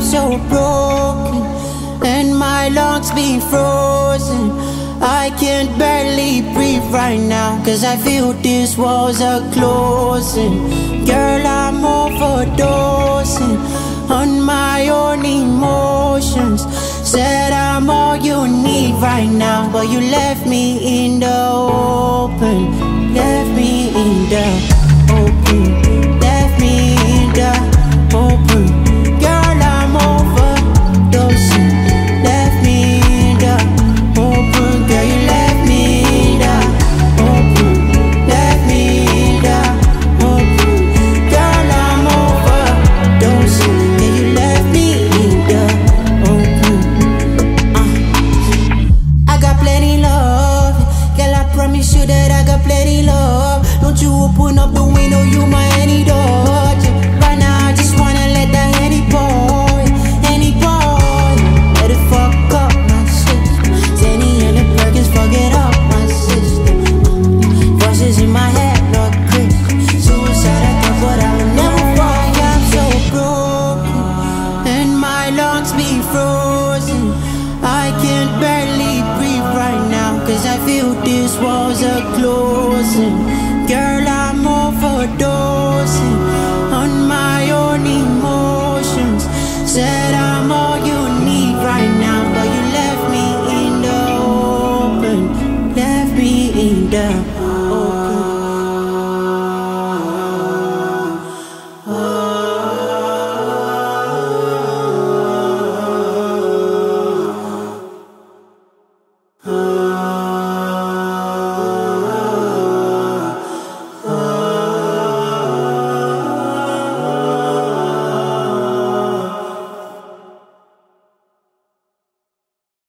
so broken, and my lungs be frozen. I can barely breathe right now, 'cause I feel these walls are closing. Girl, I'm overdosing on my own emotions. Said I'm all you need right now, but you left me in the open. Left me in the open. Left me in the open. Girl, I'm overdosing. Left me in the open. Girl, you left me in the open. Left me in the open. Girl, I'm overdosing. Yeah, you left me in the open. I got plenty love. Girl, I promise you that I got plenty love. Don't you open up the window, you my antidote. Right now I just wanna let that any boy, let it fuck up my system. Zany and the Perkins, fuck it up my system. Voices in my head, Lord Chris. Suicide I thought, but I will never fall. I'm so broken, and my lungs be frozen. I can barely breathe right now, 'cause I feel these walls are closing. Girl, I'm overdosing on my own emotions. Said I'm all you need right now, but you left me in the open. Left me in the